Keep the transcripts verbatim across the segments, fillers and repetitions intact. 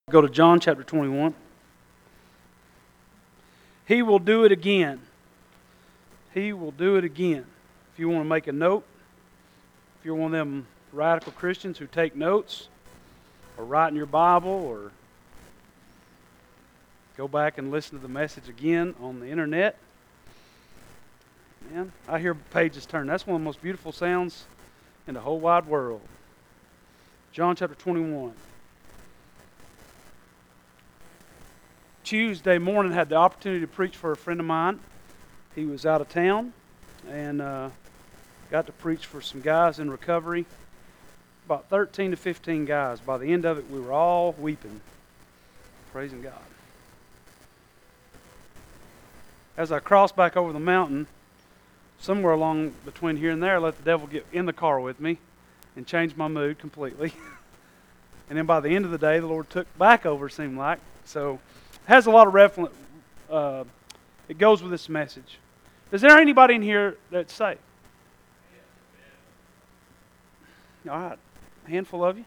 Go to John chapter twenty-one. He will do it again. He will do it again. If you want to make a note, if you're one of them radical Christians who take notes, or write in your Bible, or go back and listen to the message again on the internet, man, I hear pages turn. That's one of the most beautiful sounds in the whole wide world. John chapter twenty-one. Tuesday morning, had the opportunity to preach for a friend of mine. He was out of town, and uh, got to preach for some guys in recovery. About thirteen to fifteen guys. By the end of it, we were all weeping, praising God. As I crossed back over the mountain, somewhere along between here and there, I let the devil get in the car with me and change my mood completely. And then by the end of the day, the Lord took back over, it seemed like. So it has a lot of reference. Uh, it goes with this message. Is there anybody in here that's saved? All right, a handful of you.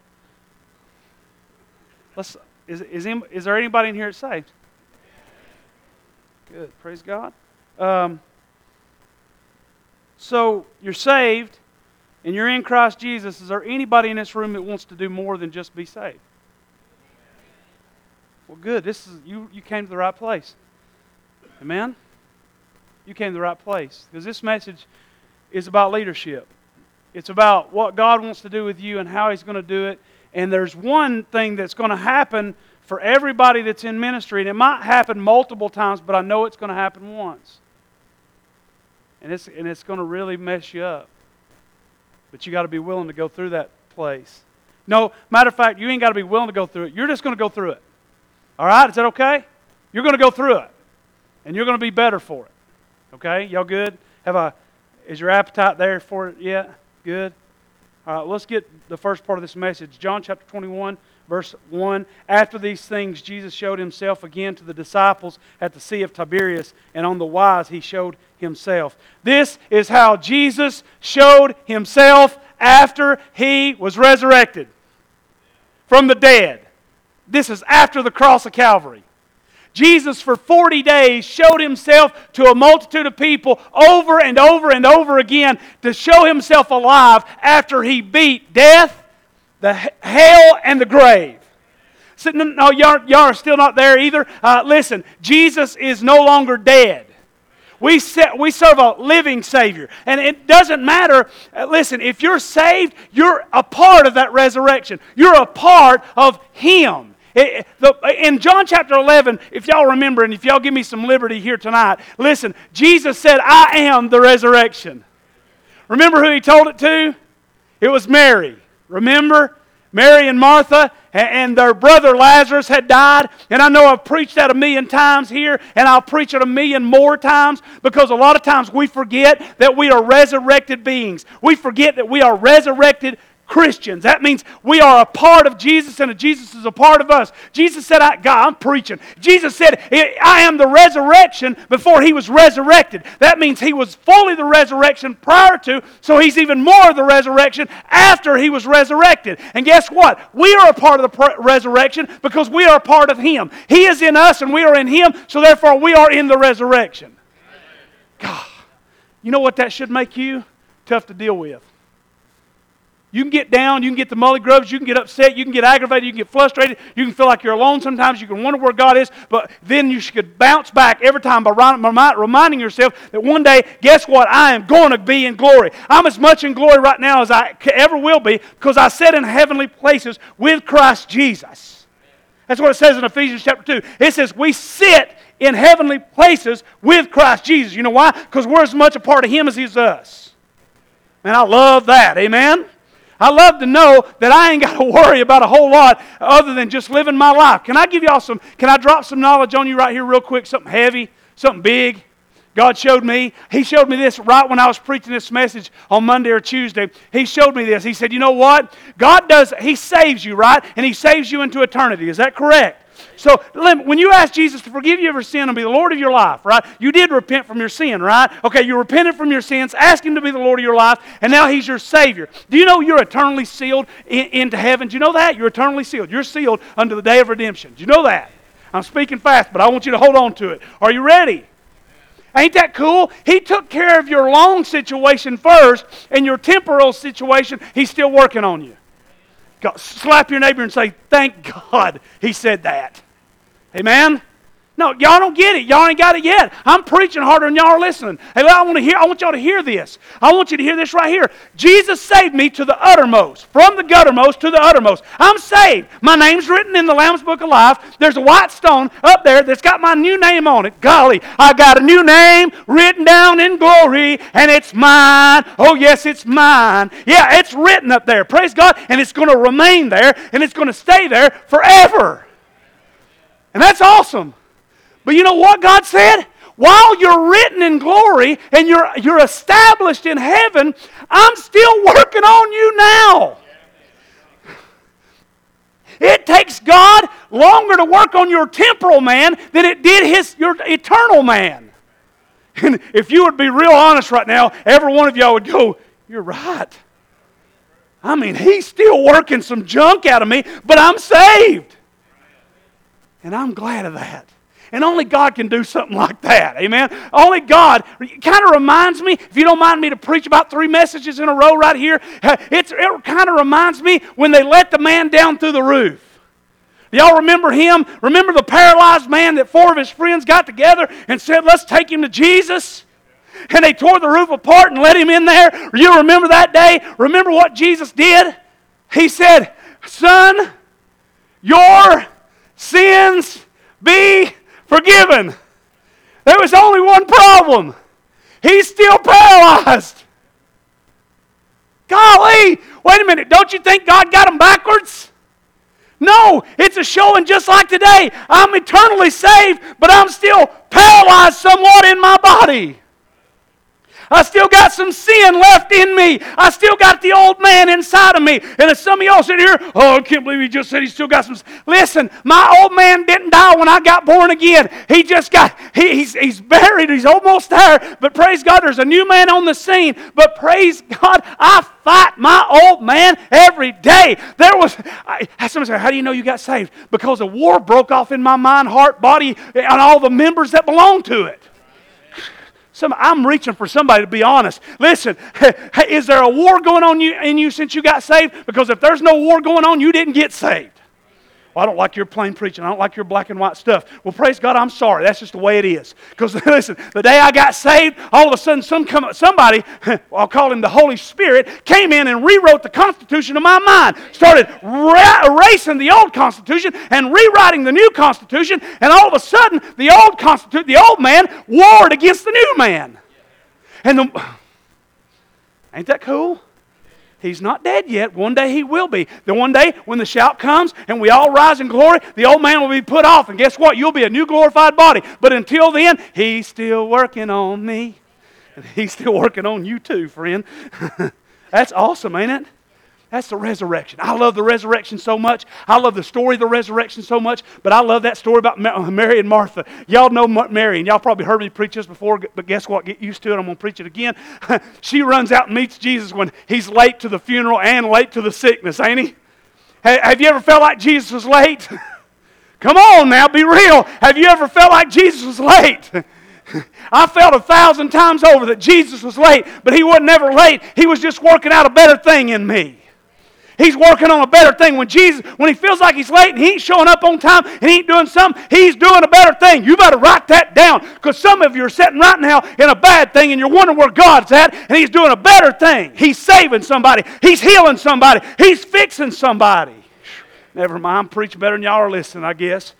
Let's. Is is is there anybody in here that's saved? Good, praise God. Um, so you're saved, and you're in Christ Jesus. Is there anybody in this room that wants to do more than just be saved? Well, good. This is you. You came to the right place. Amen. You came to the right place, because this message is about leadership. It's about what God wants to do with you and how He's going to do it. And there's one thing that's going to happen for everybody that's in ministry, and it might happen multiple times, but I know it's going to happen once. And it's and it's going to really mess you up. But you got to be willing to go through that place. No, matter of fact, you ain't got to be willing to go through it. You're just going to go through it. All right? Is that okay? You're going to go through it. And you're going to be better for it. Okay? Y'all good? Have a, is your appetite there for it yet? Good? All right, let's get the first part of this message. John chapter twenty-one, verse one. After these things, Jesus showed Himself again to the disciples at the Sea of Tiberias, and on the wise He showed Himself. This is how Jesus showed Himself after He was resurrected from the dead. This is after the cross of Calvary. Jesus for forty days showed Himself to a multitude of people over and over and over again to show Himself alive after He beat death, the hell, and the grave. So, no, y'all, y'all are still not there either. Uh, listen, Jesus is no longer dead. We, set, we serve a living Savior. And it doesn't matter, uh, listen, if you're saved, you're a part of that resurrection. You're a part of Him. It, the, in John chapter eleven, if y'all remember, and if y'all give me some liberty here tonight, listen, Jesus said, I am the resurrection. Remember who He told it to? It was Mary. Remember? Mary and Martha, and, and their brother Lazarus had died. And I know I've preached that a million times here, and I'll preach it a million more times, because a lot of times we forget that we are resurrected beings. We forget that we are resurrected Christians. That means we are a part of Jesus, and Jesus is a part of us. Jesus said, I, God, I'm preaching. Jesus said, I am the resurrection before He was resurrected. That means He was fully the resurrection prior to, so He's even more the resurrection after He was resurrected. And guess what? We are a part of the resurrection because we are a part of Him. He is in us and we are in Him, so therefore we are in the resurrection. God, you know what that should make you? Tough to deal with. You can get down, you can get the mully grubs, you can get upset, you can get aggravated, you can get frustrated, you can feel like you're alone sometimes, you can wonder where God is, but then you should bounce back every time by reminding yourself that one day, guess what? I am going to be in glory. I'm as much in glory right now as I ever will be, because I sit in heavenly places with Christ Jesus. That's what it says in Ephesians chapter two. It says we sit in heavenly places with Christ Jesus. You know why? Because we're as much a part of Him as He is us. Man, I love that. Amen? I love to know that I ain't got to worry about a whole lot other than just living my life. Can I give y'all some, can I drop some knowledge on you right here real quick? Something heavy, something big. God showed me. He showed me this right when I was preaching this message on Monday or Tuesday. He showed me this. He said, you know what? God does, He saves you, right? And He saves you into eternity. Is that correct? So when you ask Jesus to forgive you of your sin and be the Lord of your life, right? You did repent from your sin, right? Okay, you repented from your sins, ask Him to be the Lord of your life, and now He's your Savior. Do you know you're eternally sealed in, into heaven? Do you know that? You're eternally sealed. You're sealed unto the day of redemption. Do you know that? I'm speaking fast, but I want you to hold on to it. Are you ready? Ain't that cool? He took care of your long situation first, and your temporal situation, He's still working on you. God, slap your neighbor and say, thank God He said that. Amen? No, y'all don't get it. Y'all ain't got it yet. I'm preaching harder than y'all are listening. Hey, I want to hear. I want y'all to hear this. I want you to hear this right here. Jesus saved me to the uttermost, from the guttermost to the uttermost. I'm saved. My name's written in the Lamb's Book of Life. There's a white stone up there that's got my new name on it. Golly, I got a new name written down in glory, and it's mine. Oh, yes, it's mine. Yeah, it's written up there. Praise God. And it's going to remain there, and it's going to stay there forever. And that's awesome. But you know what God said? While you're written in glory and you're, you're established in heaven, I'm still working on you now. It takes God longer to work on your temporal man than it did his your eternal man. And if you would be real honest right now, every one of y'all would go, you're right. I mean, He's still working some junk out of me, but I'm saved. And I'm glad of that. And only God can do something like that. Amen? Only God. It kind of reminds me, if you don't mind me to preach about three messages in a row right here, it's, it kind of reminds me when they let the man down through the roof. Y'all remember him? Remember the paralyzed man that four of his friends got together and said, let's take him to Jesus? And they tore the roof apart and let him in there. You remember that day? Remember what Jesus did? He said, son, your sins be forgiven. There was only one problem. He's still paralyzed. Golly, wait a minute. Don't you think God got him backwards? No, it's a showing just like today. I'm eternally saved, but I'm still paralyzed somewhat in my body. I still got some sin left in me. I still got the old man inside of me. And if some of y'all sit here, oh, I can't believe he just said he still got some sin. Listen, my old man didn't die when I got born again. He just got, he, he's, he's buried. He's almost there. But praise God, there's a new man on the scene. But praise God, I fight my old man every day. There was, I, somebody said, how do you know you got saved? Because a war broke off in my mind, heart, body, and all the members that belong to it. Some, I'm reaching for somebody to be honest. Listen, is there a war going on you, in you since you got saved? Because if there's no war going on, you didn't get saved. Well, I don't like your plain preaching. I don't like your black and white stuff. Well, praise God, I'm sorry. That's just the way it is. Because listen, the day I got saved, all of a sudden some come, somebody, I'll call him the Holy Spirit, came in and rewrote the Constitution of my mind. Started ra- erasing the old Constitution and rewriting the new Constitution. And all of a sudden, the old Constitution, the old man warred against the new man. And the, ain't that cool? He's not dead yet. One day he will be. Then one day when the shout comes and we all rise in glory, the old man will be put off. And guess what? You'll be a new glorified body. But until then, He's still working on me. And He's still working on you too, friend. That's awesome, ain't it? That's the resurrection. I love the resurrection so much. I love the story of the resurrection so much. But I love that story about Mary and Martha. Y'all know Mary, and y'all probably heard me preach this before, but guess what? Get used to it. I'm going to preach it again. She runs out and meets Jesus when He's late to the funeral and late to the sickness, ain't He? Have you ever felt like Jesus was late? Come on now, be real. Have you ever felt like Jesus was late? I felt a thousand times over that Jesus was late, but He wasn't ever late. He was just working out a better thing in me. He's working on a better thing. When Jesus, when He feels like He's late and He ain't showing up on time and He ain't doing something, He's doing a better thing. You better write that down, because some of you are sitting right now in a bad thing and you're wondering where God's at, and He's doing a better thing. He's saving somebody. He's healing somebody. He's fixing somebody. Never mind, I'm preaching better than y'all are listening, I guess.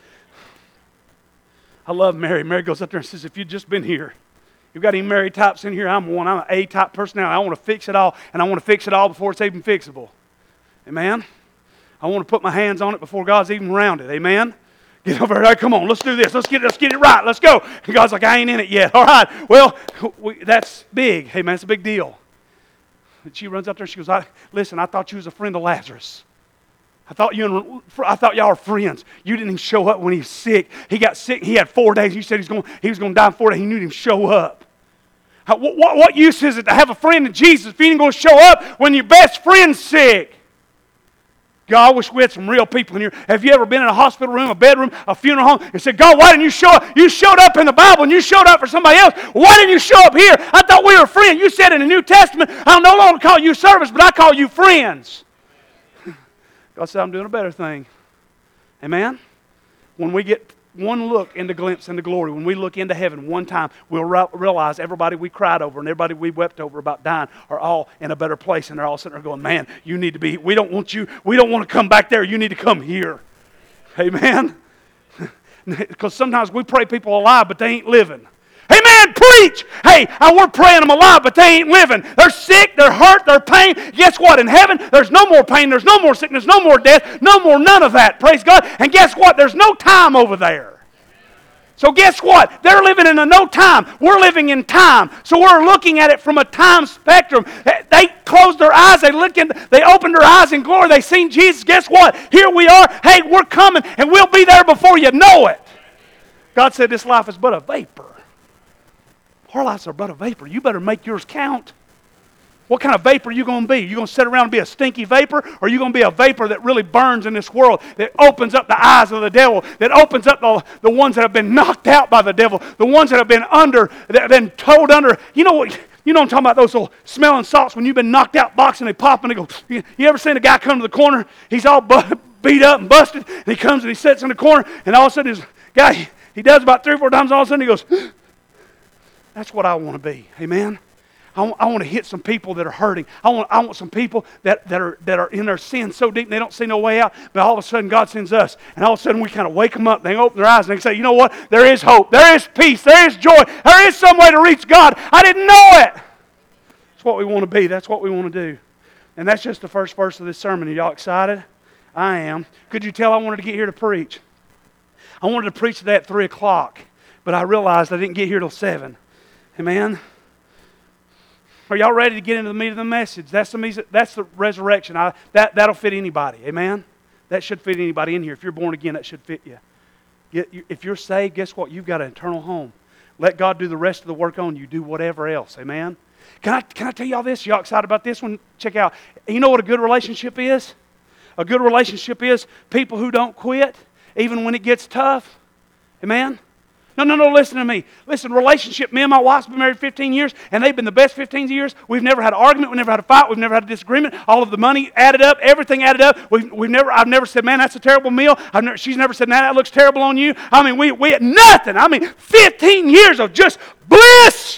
I love Mary. Mary goes up there and says, if you'd just been here. You've got any Mary types in here? I'm one. I'm an A-type personality. I want to fix it all, and I want to fix it all before it's even fixable. Amen? I want to put my hands on it before God's even around it. Amen? Get over here. Come on, let's do this. Let's get, let's get it right. Let's go. And God's like, I ain't in it yet. All right. Well, we, that's big. Hey, man, it's a big deal. And she runs up there and she goes, I, listen, I thought you was a friend of Lazarus. I thought you and I thought y'all were friends. You didn't even show up when he was sick. He got sick. He had four days. You said he was going, he was going to die in four days. He knew he didn't show up. How, what, what use is it to have a friend in Jesus if you ain't going to show up when your best friend's sick? God, I wish we had some real people in here. Have you ever been in a hospital room, a bedroom, a funeral home, and said, God, why didn't you show up? You showed up in the Bible and you showed up for somebody else. Why didn't you show up here? I thought we were friends. You said in the New Testament, I'll no longer call you servants, but I call you friends. God said, I'm doing a better thing. Amen? When we get one look into glimpse into glory, when we look into heaven one time, we'll re- realize everybody we cried over and everybody we wept over about dying are all in a better place, and they're all sitting there going, man, you need to be, we don't want you, we don't want to come back there, you need to come here. Amen? Because sometimes we pray people alive, but they ain't living. Amen, preach! Hey, we're praying them alive, but they ain't living. They're sick, they're hurt, they're pain. Guess what? In heaven, there's no more pain, there's no more sickness, no more death, no more none of that. Praise God. And guess what? There's no time over there. So guess what? They're living in a no time. We're living in time. So we're looking at it from a time spectrum. They closed their eyes, they looked in, they opened their eyes in glory, they seen Jesus. Guess what? Here we are. Hey, we're coming, and we'll be there before you know it. God said this life is but a vapor. Our lives are but a vapor. You better make yours count. What kind of vapor are you going to be? You going to sit around and be a stinky vapor? Or are you going to be a vapor that really burns in this world, that opens up the eyes of the devil, that opens up the, the ones that have been knocked out by the devil, the ones that have been under, that have been towed under? You know what? You know what I'm talking about, those little smelling salts when you've been knocked out boxing, they pop and they go. You, you ever seen a guy come to the corner? He's all bu- beat up and busted, and he comes and he sits in the corner, and all of a sudden this guy, he does about three or four times, and all of a sudden he goes, that's what I want to be. Amen? I want, I want to hit some people that are hurting. I want, I want some people that, that, are, that are in their sin so deep they don't see no way out. But all of a sudden God sends us. And all of a sudden we kind of wake them up. They open their eyes and they say, you know what? There is hope. There is peace. There is joy. There is some way to reach God. I didn't know it. That's what we want to be. That's what we want to do. And that's just the first verse of this sermon. Are y'all excited? I am. Could you tell I wanted to get here to preach? I wanted to preach today at three o'clock. But I realized I didn't get here till seven. Amen? Are y'all ready to get into the meat of the message? That's the, that's the resurrection. I, that, that'll fit anybody. Amen? That should fit anybody in here. If you're born again, that should fit you. Get, if you're saved, guess what? You've got an eternal home. Let God do the rest of the work on you. Do whatever else. Amen? Can I, can I tell y'all this? Y'all excited about this one? Check out. You know what a good relationship is? A good relationship is people who don't quit even when it gets tough. Amen? No, no, no, listen to me. Listen, relationship, me and my wife's been married fifteen years, and they've been the best fifteen years. We've never had an argument. We've never had a fight. We've never had a disagreement. All of the money added up, everything added up. We've, we've never, I've never said, man, that's a terrible meal. I've never, she's never said, man, that looks terrible on you. I mean, we, we had nothing. I mean, fifteen years of just bliss.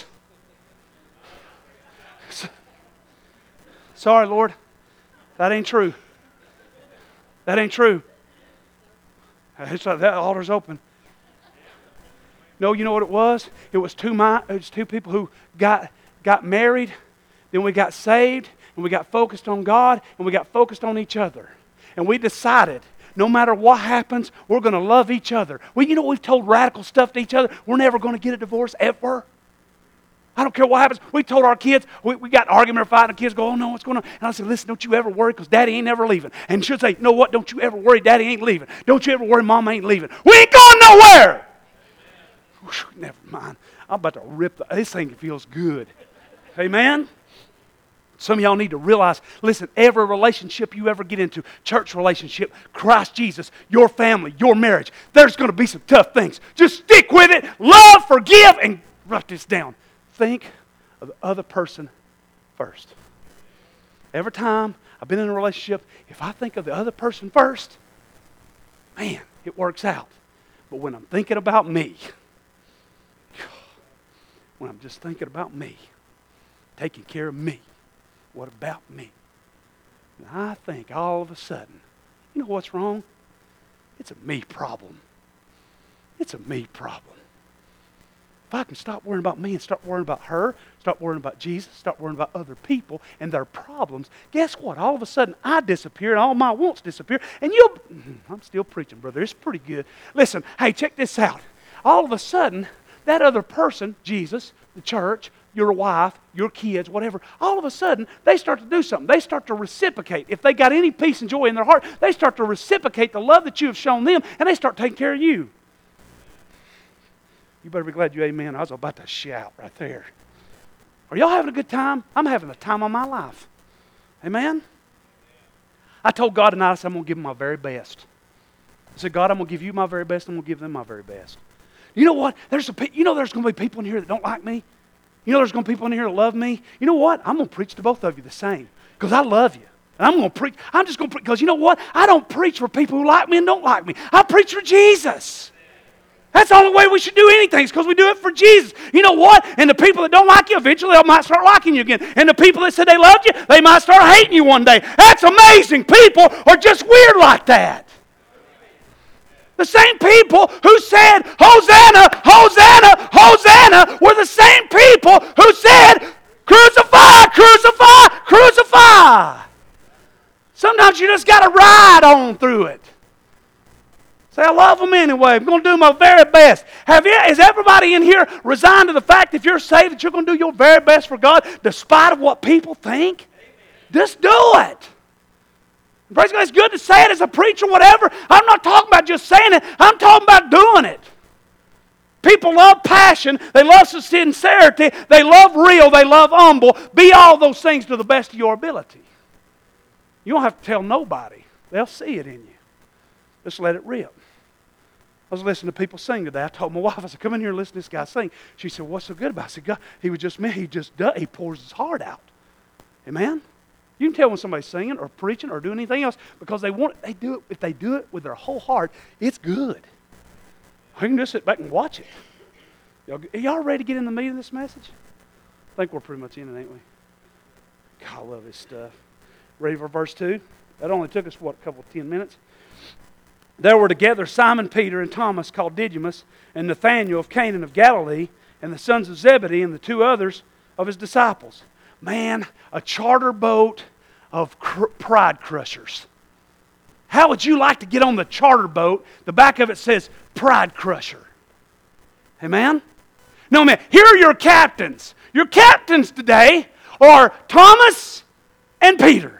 Sorry, Lord. That ain't true. That ain't true. It's like that altar's open. No, you know what it was? It was two my, it was two people who got got married, then we got saved, and we got focused on God, and we got focused on each other. And we decided, no matter what happens, we're going to love each other. Well, you know, we've told radical stuff to each other. We're never going to get a divorce, ever. I don't care what happens. We told our kids, we, we got an argument or fight, and the kids go, oh no, what's going on? And I said, listen, don't you ever worry, because Daddy ain't never leaving. And she'll say, you know what, don't you ever worry, Daddy ain't leaving. Don't you ever worry, Mama ain't leaving. We ain't going nowhere. Never mind. I'm about to rip the, this thing feels good. Amen? Some of y'all need to realize, listen, every relationship you ever get into, church relationship, Christ Jesus, your family, your marriage, there's going to be some tough things. Just stick with it, love, forgive, and write this down. Think of the other person first. Every time I've been in a relationship, if I think of the other person first, man, it works out. But when I'm thinking about me, when I'm just thinking about me, taking care of me, what about me? And I think all of a sudden, you know what's wrong? It's a me problem. It's a me problem. If I can stop worrying about me and start worrying about her, start worrying about Jesus, start worrying about other people and their problems, guess what? All of a sudden, I disappear and all my wants disappear. And you'll... I'm still preaching, brother. It's pretty good. Listen, hey, check this out. All of a sudden, that other person, Jesus, the church, your wife, your kids, whatever, all of a sudden, they start to do something. They start to reciprocate. If they got any peace and joy in their heart, they start to reciprocate the love that you have shown them, and they start taking care of you. You better be glad you amen. I was about to shout right there. Are y'all having a good time? I'm having the time of my life. Amen? I told God tonight, I said, I'm going to give them my very best. I said, God, I'm going to give you my very best. I'm going to give them my very best. You know what? There's a, you know there's going to be people in here that don't like me? You know there's going to be people in here that love me? You know what? I'm going to preach to both of you the same because I love you. And I'm going to preach. I'm just going to preach because you know what? I don't preach for people who like me and don't like me. I preach for Jesus. That's the only way we should do anything is because we do it for Jesus. You know what? And the people that don't like you, eventually they might start liking you again. And the people that said they loved you, they might start hating you one day. That's amazing. People are just weird like that. The same people who said, Hosanna, Hosanna, Hosanna, were the same people who said, crucify, crucify, crucify. Sometimes you just got to ride on through it. Say, I love them anyway. I'm going to do my very best. Have you, is everybody in here resigned to the fact if you're saved that you're going to do your very best for God despite of what people think? Just do it. Praise God, it's good to say it as a preacher, whatever. I'm not talking about just saying it. I'm talking about doing it. People love passion. They love sincerity. They love real. They love humble. Be all those things to the best of your ability. You don't have to tell nobody. They'll see it in you. Just let it rip. I was listening to people sing today. I told my wife, I said, come in here and listen to this guy sing. She said, what's so good about it? I said, God, he was just me. He just does, he pours his heart out. Amen? You can tell when somebody's singing or preaching or doing anything else because they want it. They do it. If they do it with their whole heart, it's good. We can just sit back and watch it. Y'all, are y'all ready to get in the meat of this message? I think we're pretty much in it, ain't we? God, I love this stuff. Ready for verse two? That only took us, what, a couple of ten minutes? There were together Simon Peter and Thomas called Didymus and Nathanael of Cana of Galilee and the sons of Zebedee and the two others of his disciples. Man, a charter boat of cr- pride crushers. How would you like to get on the charter boat? The back of it says pride crusher. Amen? No, man, here are your captains. Your captains today are Thomas and Peter.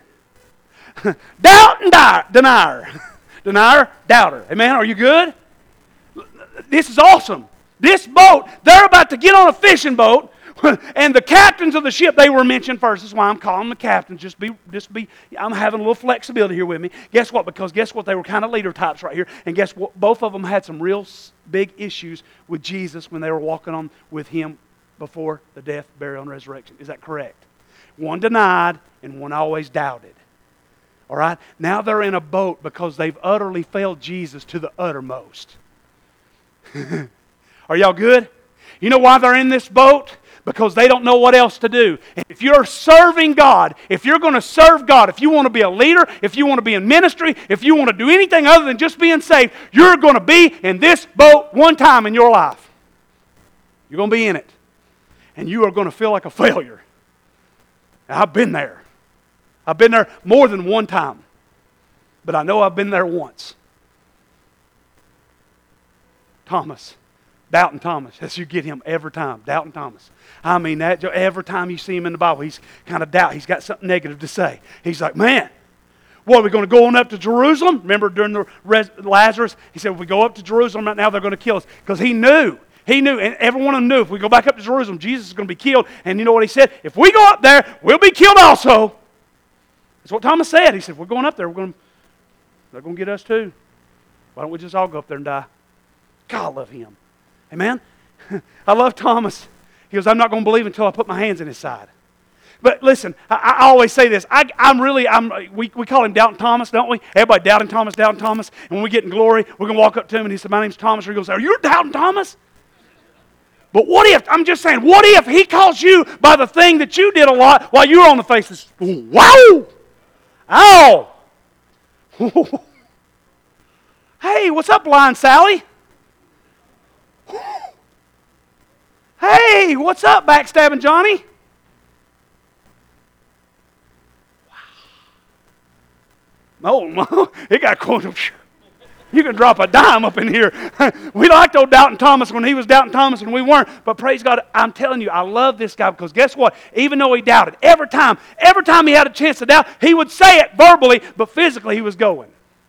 Doubt and di- denier. Denier, doubter. Amen? Are you good? This is awesome. This boat, they're about to get on a fishing boat, and the captains of the ship, they were mentioned first. That's why I'm calling them the captains. Just be, just be, I'm having a little flexibility here with me. Guess what? Because guess what? They were kind of leader types right here. And guess what? Both of them had some real big issues with Jesus when they were walking on with Him before the death, burial, and resurrection. Is that correct? One denied and one always doubted. All right? Now they're in a boat because they've utterly failed Jesus to the uttermost. Are y'all good? You know why they're in this boat? Because they don't know what else to do. And if you're serving God, if you're going to serve God, if you want to be a leader, if you want to be in ministry, if you want to do anything other than just being saved, you're going to be in this boat one time in your life. You're going to be in it. And you are going to feel like a failure. And I've been there. I've been there more than one time. But I know I've been there once. Thomas. Doubting Thomas. As you get him every time. Doubting Thomas. I mean, that every time you see him in the Bible, he's kind of doubt. He's got something negative to say. He's like, man, what, are we going to go on up to Jerusalem? Remember during the res- Lazarus, he said, if we go up to Jerusalem right now, they're going to kill us. Because he knew. He knew, and every one of them knew, if we go back up to Jerusalem, Jesus is going to be killed. And you know what he said? If we go up there, we'll be killed also. That's what Thomas said. He said, we're going up there. We're going to, they're going to get us too. Why don't we just all go up there and die? God, I love him. Amen? I love Thomas. He goes, I'm not going to believe until I put my hands in his side. But listen, I, I always say this. I, I'm really, I'm, we, we call him Doubting Thomas, don't we? Everybody Doubting Thomas, Doubting Thomas. And when we get in glory, we're going to walk up to him and he said, my name's Thomas. Or he goes, are you Doubting Thomas? But what if, I'm just saying, what if he calls you by the thing that you did a lot while you were on the face of this? Wow! Ow! Hey, what's up, Blind Sally? Hey, what's up, Backstabbing Johnny? Wow. Oh, it got cold. You can drop a dime up in here. We liked old Doubting Thomas when he was Doubting Thomas and we weren't. But praise God, I'm telling you, I love this guy because guess what? Even though he doubted, every time, every time he had a chance to doubt, he would say it verbally, but physically he was going.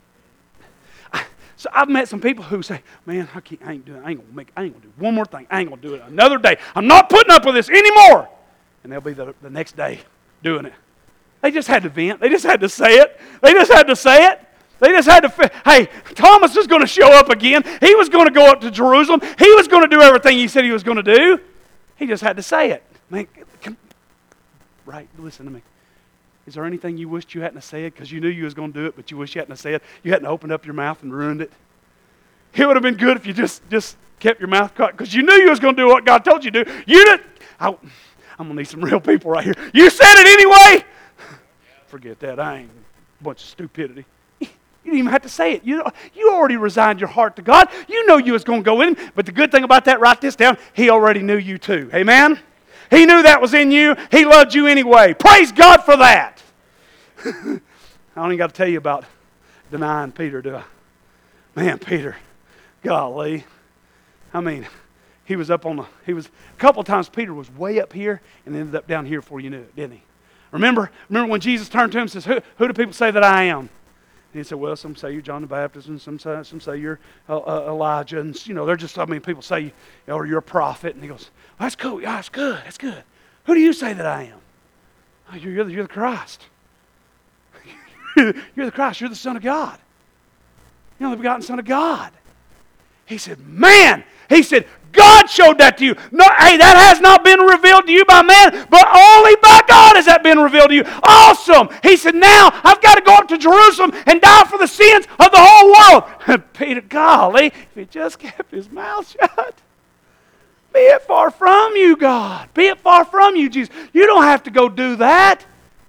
So I've met some people who say, man, I, can't, I ain't doing, I ain't gonna make, I ain't gonna do one more thing. I ain't gonna do it another day. I'm not putting up with this anymore. And they'll be the, the next day doing it. They just had to vent. They just had to say it. They just had to say it. They just had to, hey, Thomas is going to show up again. He was going to go up to Jerusalem. He was going to do everything he said he was going to do. He just had to say it. Man, can, right, listen to me. Is there anything you wished you hadn't said because you knew you was going to do it, but you wish you hadn't said? You hadn't opened up your mouth and ruined it? It would have been good if you just, just kept your mouth cut because you knew you was going to do what God told you to do. You didn't. I, I'm going to need some real people right here. You said it anyway. Forget that. I ain't a bunch of stupidity. You didn't even have to say it. You, you already resigned your heart to God. You know you was going to go in. But the good thing about that, write this down, He already knew you too. Amen? He knew that was in you. He loved you anyway. Praise God for that. I don't even got to tell you about denying Peter, do I? Man, Peter, golly. I mean, he was up on the, he was, a couple of times Peter was way up here and ended up down here before you knew it, didn't he? Remember, remember when Jesus turned to him and says, who, who do people say that I am? And he said, well, some say you're John the Baptist, and some say, some say you're uh, uh, Elijah. And, you know, they're just, I mean, people say, you know, or you're a prophet. And he goes, well, that's cool. Yeah, that's good. That's good. Who do you say that I am? Oh, you're, you're, the, you're the Christ. You're the Christ. You're the Son of God. You're the begotten Son of God. He said, man, he said, God showed that to you. No, hey, that has not been revealed to you by man, but only by God has that been revealed to you. Awesome. He said, now I've got to go up to Jerusalem and die for the sins of the whole world. And Peter, golly, if he just kept his mouth shut. Be it far from you, God. Be it far from you, Jesus. You don't have to go do that.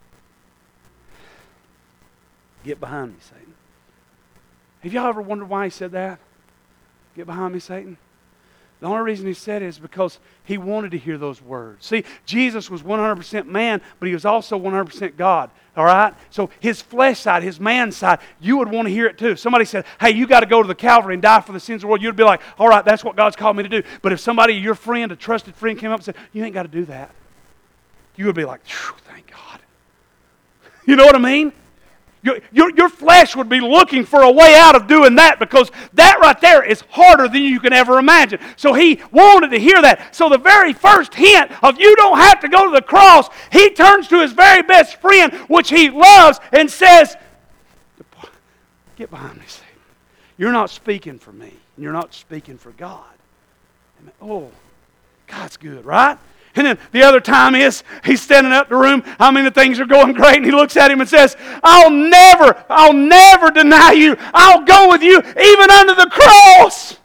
Get behind me, Satan. Have y'all ever wondered why he said that? Get behind me, Satan. The only reason he said it is because he wanted to hear those words. See, Jesus was one hundred percent man, but he was also one hundred percent God. All right? So his flesh side, his man side, you would want to hear it too. Somebody said, hey, you got to go to the Calvary and die for the sins of the world. You'd be like, all right, that's what God's called me to do. But if somebody, your friend, a trusted friend came up and said, you ain't got to do that. You would be like, thank God. You know what I mean? Your, your, your flesh would be looking for a way out of doing that because that right there is harder than you can ever imagine. So he wanted to hear that. So the very first hint of you don't have to go to the cross, he turns to his very best friend, which he loves, and says, get behind me, Satan. You're not speaking for me. And you're not speaking for God. Oh, God's good, right? And then the other time is, he's standing up in the room. I mean, the things are going great. And he looks at him and says, I'll never, I'll never deny you. I'll go with you even under the cross.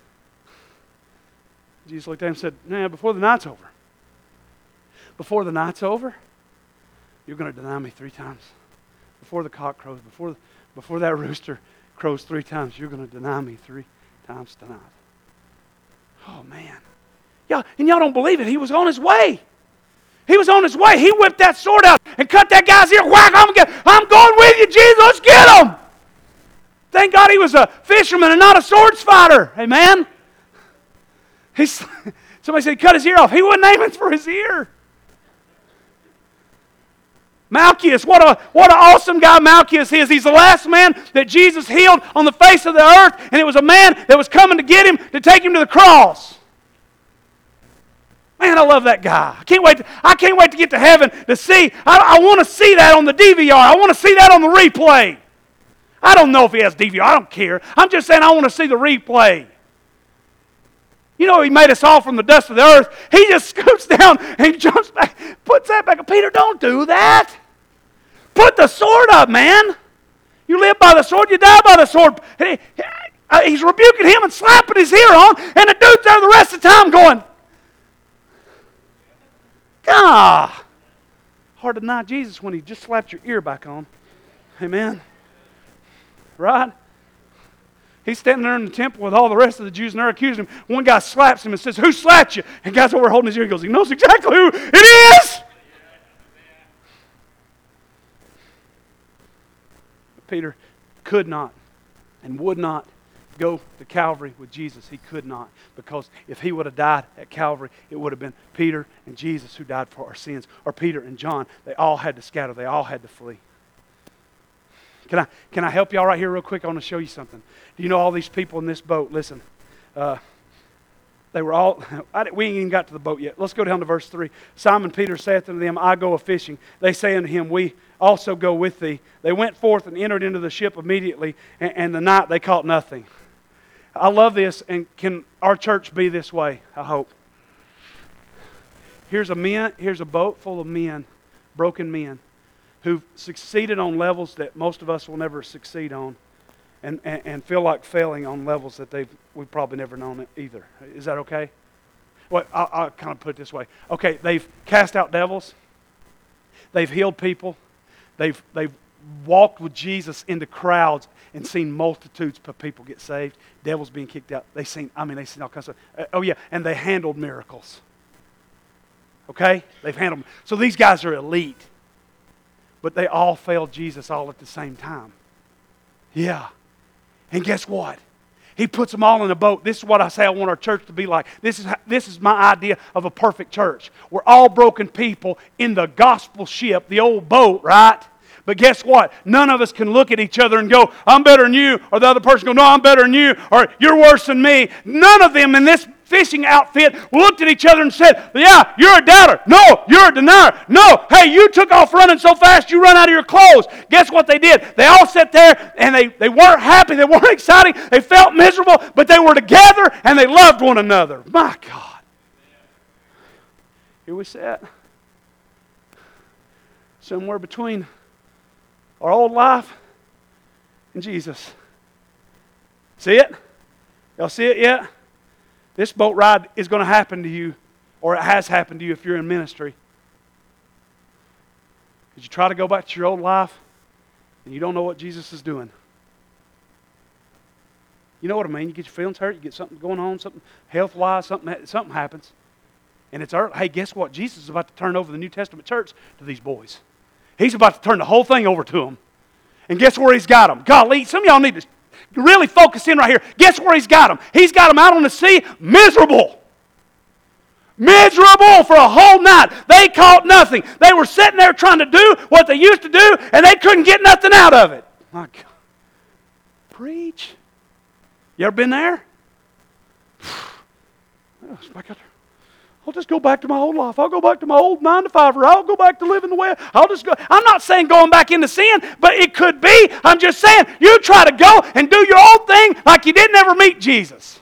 Jesus looked at him and said, nah, before the night's over. Before the night's over, you're going to deny me three times. Before the cock crows, before, before that rooster crows three times, you're going to deny me three times tonight. Oh, man. Y'all, and y'all don't believe it. He was on his way. He was on his way. He whipped that sword out and cut that guy's ear. Whack! I'm, I'm going with you, Jesus. Let's get him. Thank God he was a fisherman and not a swords fighter. Amen. He's, somebody said he cut his ear off. He wasn't aiming for his ear. Malchus, what a what an awesome guy Malchus is. He's the last man that Jesus healed on the face of the earth, and it was a man that was coming to get him to take him to the cross. Man, I love that guy. I can't wait to, I can't wait to get to heaven to see. I, I want to see that on the D V R. I want to see that on the replay. I don't know if he has D V R. I don't care. I'm just saying I want to see the replay. You know, he made us all from the dust of the earth. He just scoops down and jumps back, puts that back. Peter, don't do that. Put the sword up, man. You live by the sword, you die by the sword. He's rebuking him and slapping his ear on, and the dude's there the rest of the time going, ah, hard to deny Jesus when he just slapped your ear back on. Amen. Right? He's standing there in the temple with all the rest of the Jews, and they're accusing him. One guy slaps him and says, who slapped you? And the guy's over holding his ear. He goes, he knows exactly who it is. Peter could not and would not go to Calvary with Jesus. He could not, because if he would have died at Calvary, it would have been Peter and Jesus who died for our sins, or Peter and John. They all had to scatter. They all had to flee. Can I, can I help y'all right here real quick? I want to show you something. Do you know all these people in this boat? Listen, uh, they were all, I, we ain't even got to the boat yet. Let's go down to verse three. Simon Peter saith unto them, I go a-fishing. They say unto him, we also go with thee. They went forth and entered into the ship immediately, and, and the night they caught nothing. I love this, and can our church be this way? I hope. Here's a men, here's a boat full of men, broken men, who've succeeded on levels that most of us will never succeed on, and, and, and feel like failing on levels that they've we've probably never known it either. Is that okay? Well, I'll, I'll kind of put it this way. Okay, they've cast out devils. They've healed people. They've they've walked with Jesus into crowds and seen multitudes of people get saved. Devils being kicked out. They seen, I mean, they seen all kinds of stuff. Oh yeah, and they handled miracles. Okay, they've handled them. So these guys are elite. But they all failed Jesus all at the same time. Yeah. And guess what? He puts them all in a boat. This is what I say I want our church to be like. This is, how, this is my idea of a perfect church. We're all broken people in the gospel ship, the old boat, right? But guess what? None of us can look at each other and go, I'm better than you. Or the other person go, no, I'm better than you. Or you're worse than me. None of them in this fishing outfit looked at each other and said, yeah, you're a doubter. No, you're a denier. No, hey, you took off running so fast you run out of your clothes. Guess what they did? They all sat there and they, they weren't happy. They weren't exciting. They felt miserable, but they were together and they loved one another. My God. Here we sat. Somewhere between our old life and Jesus. See it? Y'all see it yet? This boat ride is going to happen to you, or it has happened to you if you're in ministry. Because you try to go back to your old life, and you don't know what Jesus is doing. You know what I mean? You get your feelings hurt, you get something going on, something health-wise, something, something happens. And it's early. Hey, guess what? Jesus is about to turn over the New Testament church to these boys. He's about to turn the whole thing over to them. And guess where he's got them? Golly, some of y'all need to really focus in right here. Guess where he's got them? He's got them out on the sea, miserable. Miserable for a whole night. They caught nothing. They were sitting there trying to do what they used to do, and they couldn't get nothing out of it. My God. Preach. You ever been there? Back out there. I'll just go back to my old life. I'll go back to my old nine to five, or I'll go back to living the way I'll just go. I'm not saying going back into sin, but it could be. I'm just saying you try to go and do your old thing like you didn't ever meet Jesus.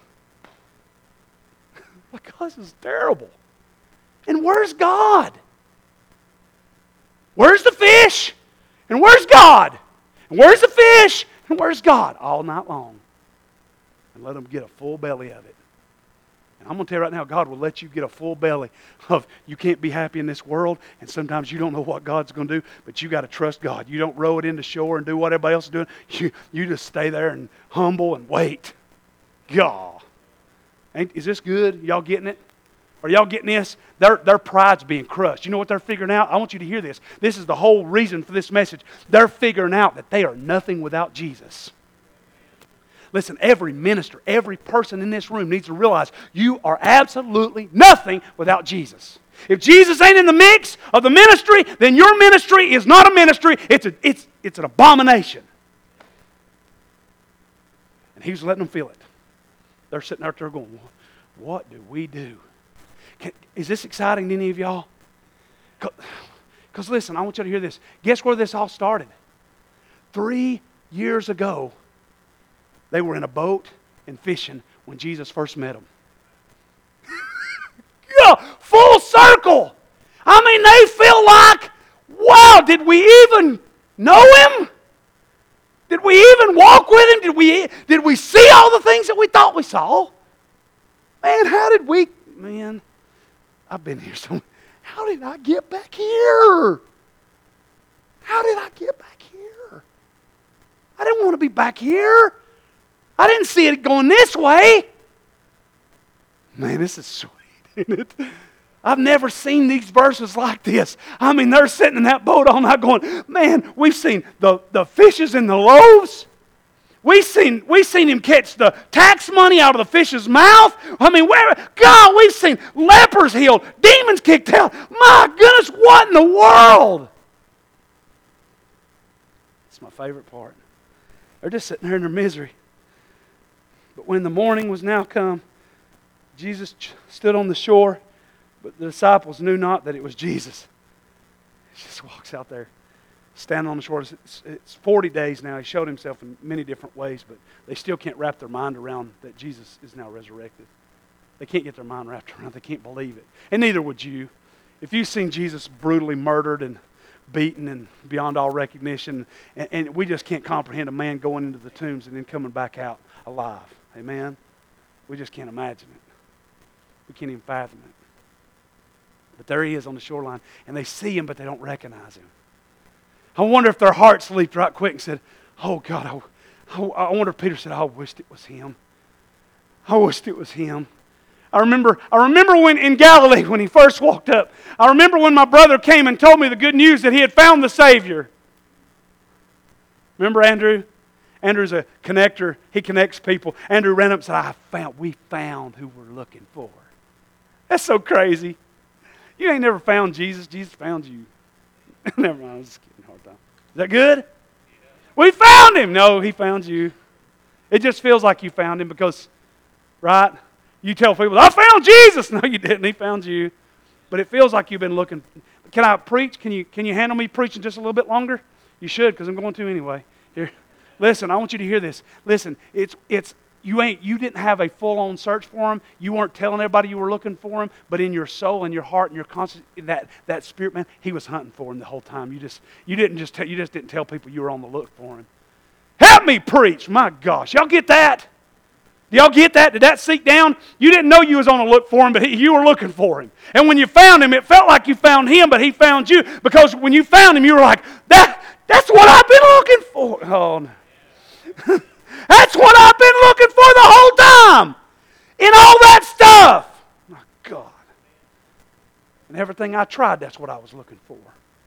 Because this is terrible. And where's God? Where's the fish? And where's God? And where's the fish? And where's God? All night long. And let them get a full belly of it. I'm going to tell you right now, God will let you get a full belly of you can't be happy in this world, and sometimes you don't know what God's going to do, but you got to trust God. You don't row it into shore and do what everybody else is doing. You, you just stay there and humble and wait. God. Ain't, is this good? Y'all getting it? Are y'all getting this? Their, their pride's being crushed. You know what they're figuring out? I want you to hear this. This is the whole reason for this message. They're figuring out that they are nothing without Jesus. Listen, every minister, every person in this room needs to realize you are absolutely nothing without Jesus. If Jesus ain't in the mix of the ministry, then your ministry is not a ministry. It's, a, it's, it's an abomination. And he was letting them feel it. They're sitting out there going, what do we do? Can, is this exciting to any of y'all? Because listen, I want you to hear this. Guess where this all started? Three years ago, they were in a boat and fishing when Jesus first met them. Yeah, full circle. I mean, they feel like, wow, did we even know Him? Did we even walk with Him? Did we, did we see all the things that we thought we saw? Man, how did we, man, I've been here so, how did I get back here? How did I get back here? I didn't want to be back here. I didn't see it going this way. Man, this is sweet, isn't it? I've never seen these verses like this. I mean, they're sitting in that boat all night going, man, we've seen the, the fishes and the loaves. We seen, we seen him catch the tax money out of the fish's mouth. I mean, where, God, we've seen lepers healed, demons kicked out. My goodness, what in the world? It's my favorite part. They're just sitting there in their misery. But when the morning was now come, Jesus stood on the shore, but the disciples knew not that it was Jesus. He just walks out there, standing on the shore. It's, it's forty days now. He showed himself in many different ways, but they still can't wrap their mind around that Jesus is now resurrected. They can't get their mind wrapped around it. They can't believe it. And neither would you. If you've seen Jesus brutally murdered and beaten and beyond all recognition, and, and we just can't comprehend a man going into the tombs and then coming back out alive. Amen? We just can't imagine it. We can't even fathom it. But there he is on the shoreline, and they see him, but they don't recognize him. I wonder if their hearts leaped right quick and said, oh God, I, I, I wonder if Peter said, I wished it was him. I wished it was him. I remember, I remember when in Galilee, when he first walked up, I remember when my brother came and told me the good news that he had found the Savior. Remember Andrew? Andrew's a connector. He connects people. Andrew ran up and said, I found, we found who we're looking for. That's so crazy. You ain't never found Jesus. Jesus found you. Never mind, I was just kidding. Hard time. Is that good? Yeah. We found him. No, he found you. It just feels like you found him because, right? You tell people, I found Jesus. No, you didn't. He found you. But it feels like you've been looking. Can I preach? Can you, can you handle me preaching just a little bit longer? You should, because I'm going to anyway. Here. Listen, I want you to hear this. Listen, it's it's you ain't you didn't have a full-on search for him. You weren't telling everybody you were looking for him, but in your soul and your heart and your conscience, that, that spirit man, he was hunting for him the whole time. You just you didn't just tell, you just didn't tell people you were on the look for him. Help me preach. My gosh, y'all get that? Do y'all get that? Did that sink down? You didn't know you was on the look for him, but he, you were looking for him. And when you found him, it felt like you found him, but he found you, because when you found him, you were like, that that's what I've been looking for. Oh no. That's what I've been looking for the whole time. In all that stuff. My God. And everything I tried, that's what I was looking for.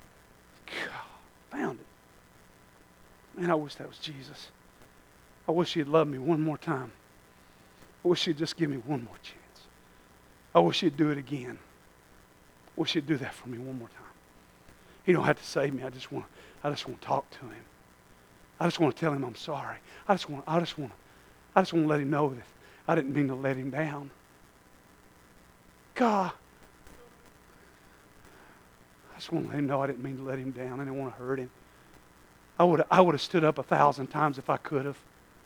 God, found it. Man, I wish that was Jesus. I wish he'd love me one more time. I wish he'd just give me one more chance. I wish he'd do it again. I wish he'd do that for me one more time. He don't have to save me. I just want, I just want to talk to him. I just want to tell him I'm sorry. I just want, I just want, I just want to let him know that I didn't mean to let him down. God, I just want to let him know I didn't mean to let him down. I didn't want to hurt him. I would, I would have stood up a thousand times if I could have.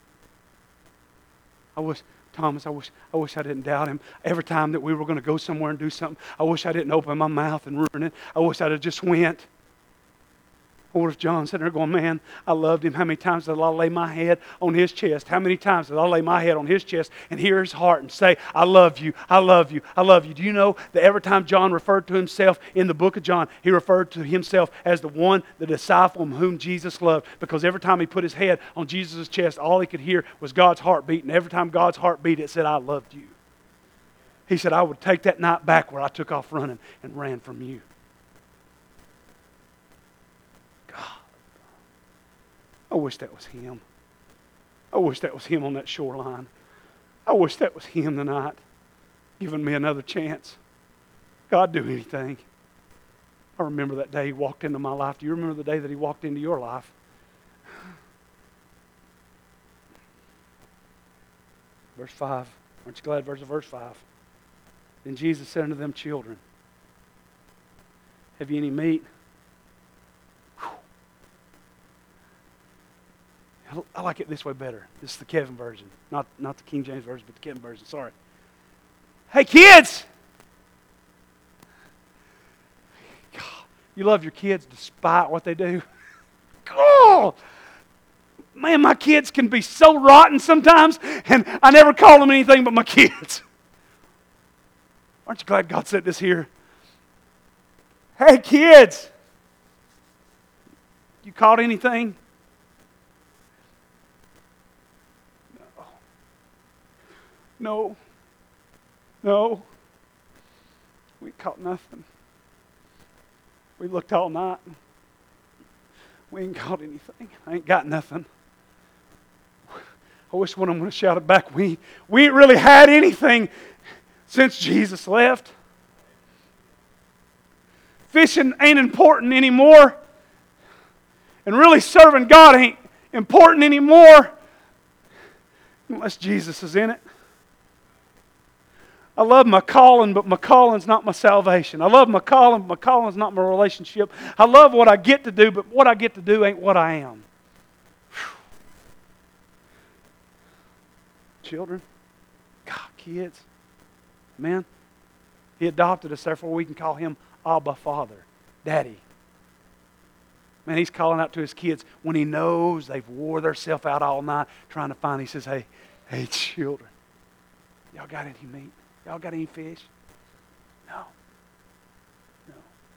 I wish, Thomas, I wish, I wish I didn't doubt him. Every time that we were going to go somewhere and do something, I wish I didn't open my mouth and ruin it. I wish I'd have just went. Or if John's sitting there going, man, I loved him. How many times did I lay my head on his chest? How many times did I lay my head on his chest and hear his heart and say, I love you, I love you, I love you. Do you know that every time John referred to himself in the book of John, he referred to himself as the one, the disciple whom Jesus loved? Because every time he put his head on Jesus' chest, all he could hear was God's heartbeat. And every time God's heart beat, it said, I loved you. He said, I would take that night back where I took off running and ran from you. I wish that was him. I wish that was him on that shoreline. I wish that was him tonight, giving me another chance. God, do anything. I remember that day he walked into my life. Do you remember the day that he walked into your life? Verse five. Aren't you glad? Verse verse five. Then Jesus said unto them, children, have you any meat? I like it this way better. This is the Kevin version. Not, not the King James version, but the Kevin version. Sorry. Hey, kids! God, you love your kids despite what they do? Oh! Man, my kids can be so rotten sometimes, and I never call them anything but my kids. Aren't you glad God said this here? Hey, kids! You caught anything? No, no, we caught nothing. We looked all night. We ain't caught anything. I ain't got nothing. I wish one of them would have shouted back, we, we ain't really had anything since Jesus left. Fishing ain't important anymore. And really serving God ain't important anymore unless Jesus is in it. I love my calling, but my calling's not my salvation. I love my calling, but my calling's not my relationship. I love what I get to do, but what I get to do ain't what I am. Whew. Children, God, kids, man, He adopted us, therefore we can call Him Abba, Father, Daddy. Man, He's calling out to His kids when He knows they've wore themselves out all night trying to find. He says, hey, hey, children, y'all got any meat? Y'all got any fish? No. No.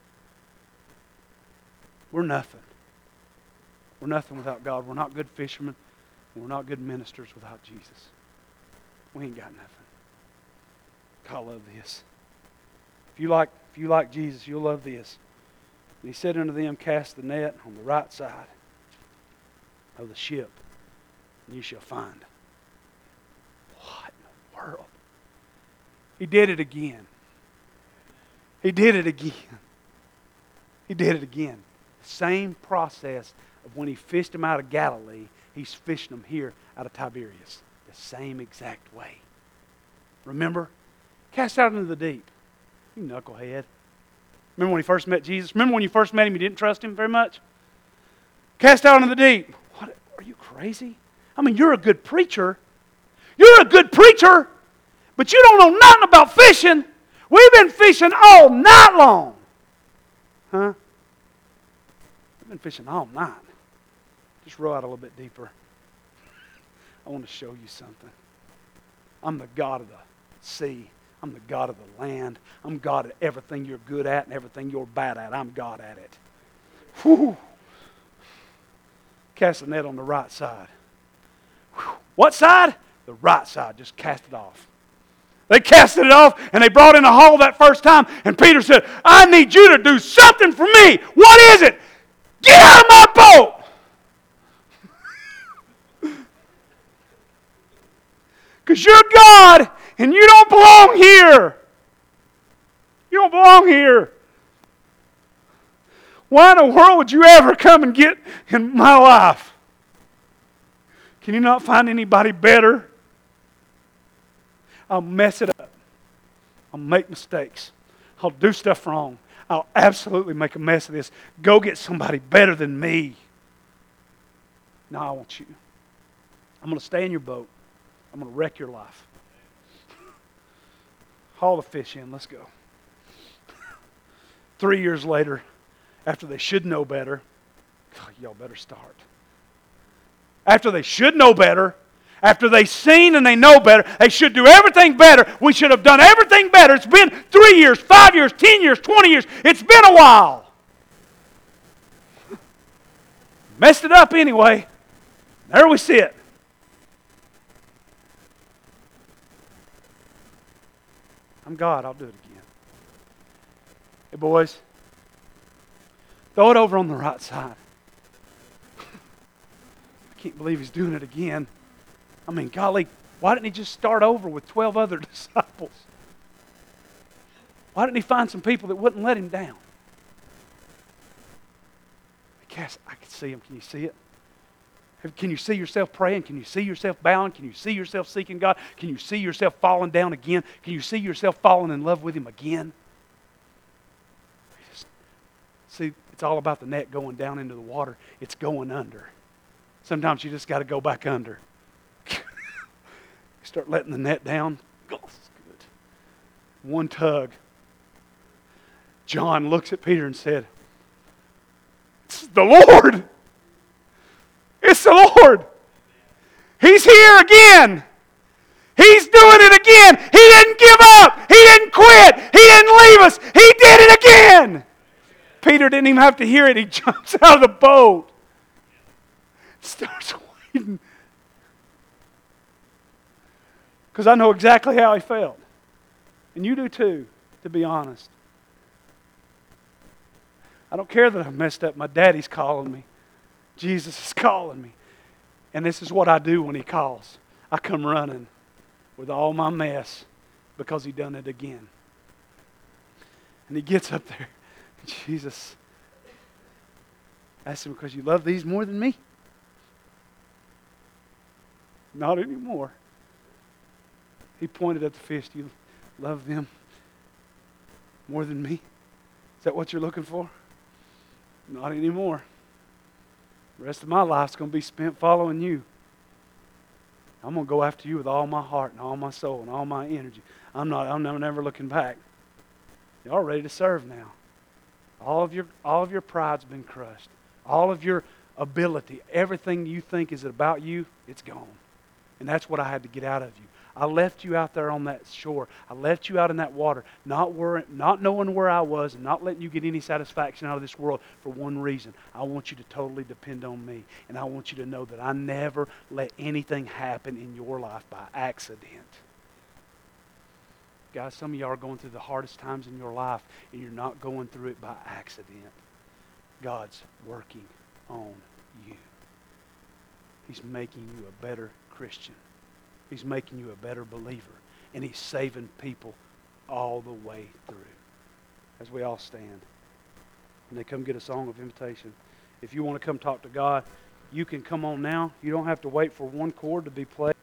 We're nothing. We're nothing without God. We're not good fishermen. We're not good ministers without Jesus. We ain't got nothing. God, I love this. If you like, if you like Jesus, you'll love this. And He said unto them, cast the net on the right side of the ship, and you shall find. What in the world? He did it again. He did it again. He did it again. The same process of when He fished them out of Galilee, He's fishing them here out of Tiberias. The same exact way. Remember? Cast out into the deep. You knucklehead. Remember when He first met Jesus? Remember when you first met Him, you didn't trust Him very much? Cast out into the deep. What? Are you crazy? I mean, you're a good preacher. You're a good preacher. But you don't know nothing about fishing. We've been fishing all night long. Huh? We've been fishing all night. Just row out a little bit deeper. I want to show you something. I'm the God of the sea. I'm the God of the land. I'm God at everything you're good at and everything you're bad at. I'm God at it. Whew. Cast the net on the right side. Whew. What side? The right side. Just cast it off. They casted it off and they brought in a haul that first time. And Peter said, I need you to do something for me. What is it? Get out of my boat. Because you're God and you don't belong here. You don't belong here. Why in the world would you ever come and get in my life? Can you not find anybody better? I'll mess it up. I'll make mistakes. I'll do stuff wrong. I'll absolutely make a mess of this. Go get somebody better than me. No, I want you. I'm going to stay in your boat. I'm going to wreck your life. Haul the fish in. Let's go. Three years later, after they should know better, God, y'all better start. After they should know better, after they've seen and they know better, they should do everything better. We should have done everything better. It's been three years, five years, ten years, twenty years. It's been a while. Messed it up anyway. There we sit. I'm God. I'll do it again. Hey, boys. Throw it over on the right side. I can't believe He's doing it again. I mean, golly, why didn't He just start over with twelve other disciples? Why didn't He find some people that wouldn't let Him down? Cass, I can see Him. Can you see it? Can you see yourself praying? Can you see yourself bowing? Can you see yourself seeking God? Can you see yourself falling down again? Can you see yourself falling in love with Him again? See, it's all about the net going down into the water. It's going under. Sometimes you just got to go back under. Start letting the net down. Oh, this is good. One tug. John looks at Peter and said, it's the Lord. It's the Lord. He's here again. He's doing it again. He didn't give up. He didn't quit. He didn't leave us. He did it again. Peter didn't even have to hear it. He jumps out of the boat. Starts wading. Because I know exactly how he felt. And you do too, to be honest. I don't care that I messed up. My daddy's calling me. Jesus is calling me. And this is what I do when he calls. I come running with all my mess because he done it again. And he gets up there. Jesus asked him, because you love these more than me? Not anymore. He pointed at the fish. Do you love them more than me? Is that what you're looking for? Not anymore. The rest of my life's going to be spent following you. I'm going to go after you with all my heart and all my soul and all my energy. I'm not, I'm never, never looking back. Y'all ready to serve now. All of your, all of your pride's been crushed. All of your ability, everything you think is about you, it's gone. And that's what I had to get out of you. I left you out there on that shore. I left you out in that water, not worrying, not knowing where I was and not letting you get any satisfaction out of this world for one reason. I want you to totally depend on me. And I want you to know that I never let anything happen in your life by accident. Guys, some of y'all are going through the hardest times in your life, and you're not going through it by accident. God's working on you. He's making you a better Christian. He's making you a better believer. And He's saving people all the way through. As we all stand. And they come get a song of invitation. If you want to come talk to God, you can come on now. You don't have to wait for one chord to be played.